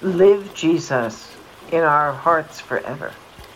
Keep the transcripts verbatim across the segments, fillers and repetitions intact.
Live Jesus in our hearts forever.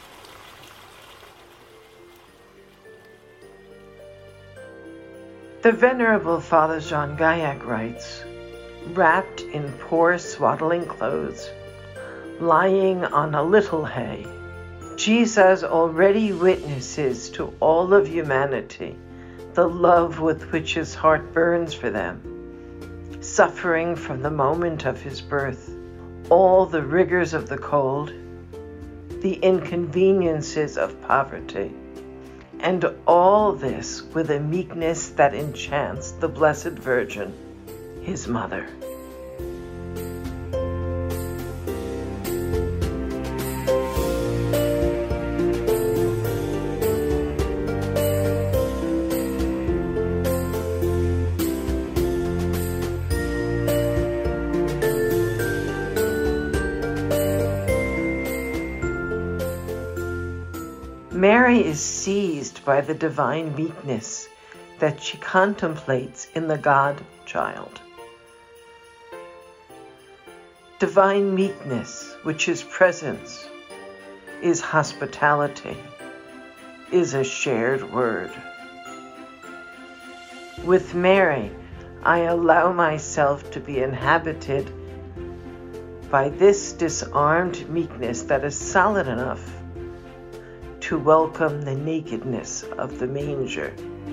The Venerable Father John Gaiac writes, wrapped in poor swaddling clothes, lying on a little hay, Jesus already witnesses to all of humanity the love with which his heart burns for them, suffering from the moment of his birth all the rigors of the cold, the inconveniences of poverty, and all this with a meekness that enchants the Blessed Virgin, his mother. Mary is seized by the divine meekness that she contemplates in the God-child. Divine meekness, which is presence, is hospitality, is a shared word. With Mary, I allow myself to be inhabited by this disarmed meekness that is solid enough to welcome the nakedness of the manger.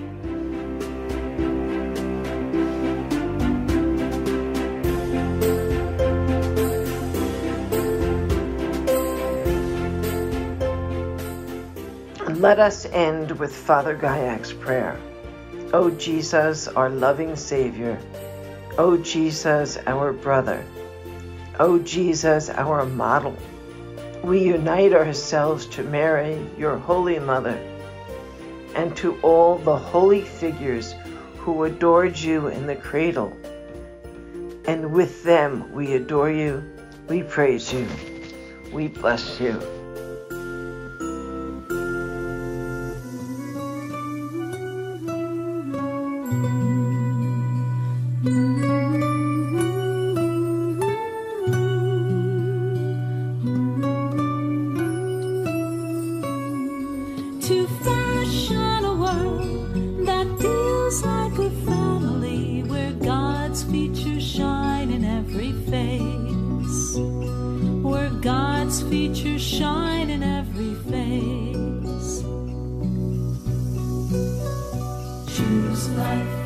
Let us end with Father Gaiac's prayer. O Jesus, our loving Savior, O Jesus, our brother, O Jesus, our model, we unite ourselves to Mary, your Holy Mother, and to all the holy figures who adored you in the cradle. And with them we adore you, we praise you, we bless you. To fashion a world that feels like a family, where God's features shine in every face, where God's features shine in every face. Choose life.